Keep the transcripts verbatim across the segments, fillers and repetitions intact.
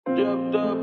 Jumped up.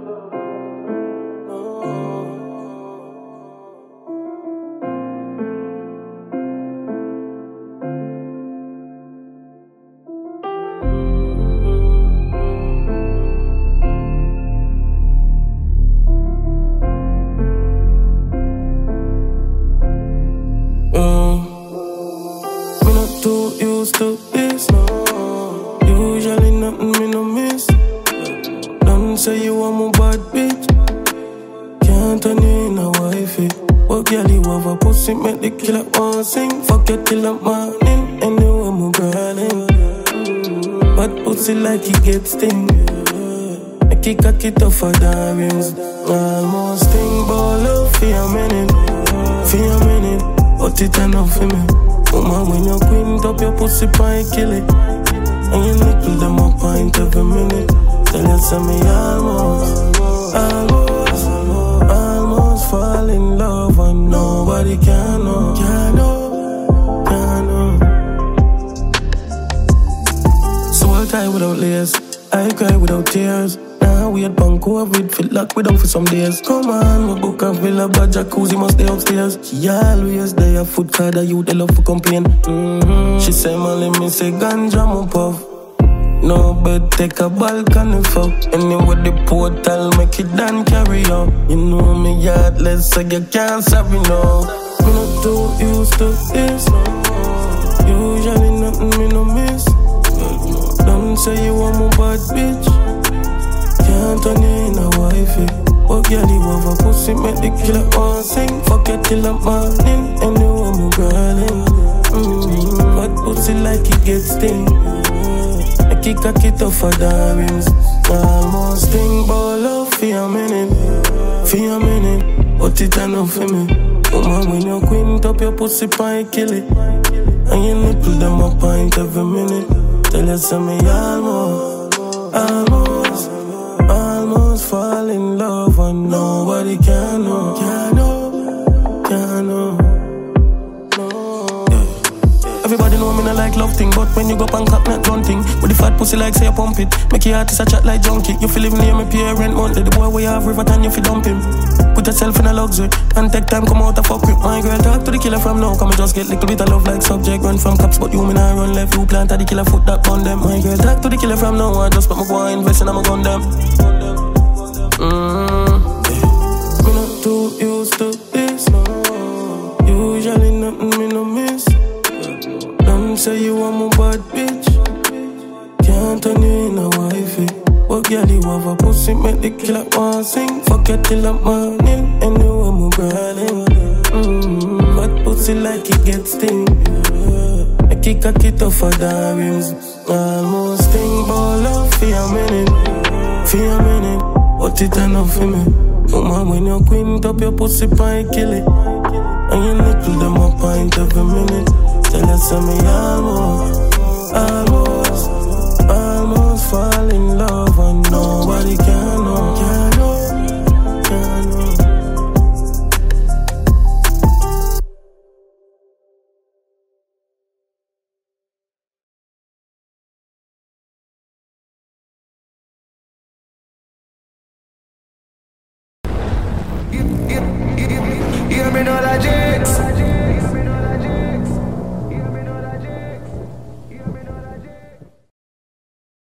Too used to this, no. Usually nothing me no miss. Don't say you want my bad bitch. Can't turn you in a wifey. What girl you have a pussy make the killer want sing. Fuck you till the morning. Anyway, my girl bad pussy like he get sting. Make it cocky tougher than rings. Almost sting ball up for a minute. For a minute, but it enough for me. Woman, when you quint up your pussy pie, kill it. And you nickel them up pint every minute. Tell you say me almost, almost, almost fall in love. And nobody can know, can know, can know. So I cry without layers, I cry without tears. Now we at Banco with fit lock we down for some days. Come on, my book and villa, but jacuzzi must stay upstairs. She always there, food card, a youth, they love to complain. Mm-hmm. She say, man, let me say, ganja, my puff. No bed, take a balcony fuck. Anyway, the portal, make it done, carry on. You know me yardless, so you can't stop me now. Me not too used to this, no. Usually nothing me no miss. Don't say you want my bad bitch. Can't turn you in a wifey. What girl you have a pussy make the killer want sing. Fuck you till the morning. Anyway, my girl mm-hmm. But pussy like it get sting. Make it cocky tougher than rims. Almost sting ball up for a minute. For a minute, but it enough for me. Woman, when you quint up your pussy pie, kill it. And you nipple them up pint every minute. Tell you say me almost, almost, almost fall in love. And nobody can know, can know, can know. Everybody know me not like love thing, but when you go pan cap, not done thing. With the fat pussy like say you pump it. Make your artist a chat like junkie. You feel live near me parent monthly. The boy we have river and you feel dump him. Put yourself in a luxury and take time come out and fuck with my girl. Talk to the killer from now, come and just get little bit of love like subject. Run from cops, but you me not run left. You plant at the killer foot that on them. My girl talk to the killer from now, I just put my go and invest in I'm a gun them. Mm-hmm. Me not too used to this, no. Usually nothing me no miss. Don't say you want my bad bitch. Can't turn you in a wifey. What girl you have a pussy make the killer want sing. Fuck you till the morning. Anyway, my girl mm-hmm. But pussy like it get sting. Make it cocky tougher than rims. Almost sting ball up for a minute. For a minute, but it enough for me. Woman, when you quint up your pussy pie, kill it. And you nickel them up pint every minute. Tell you say me almost, almost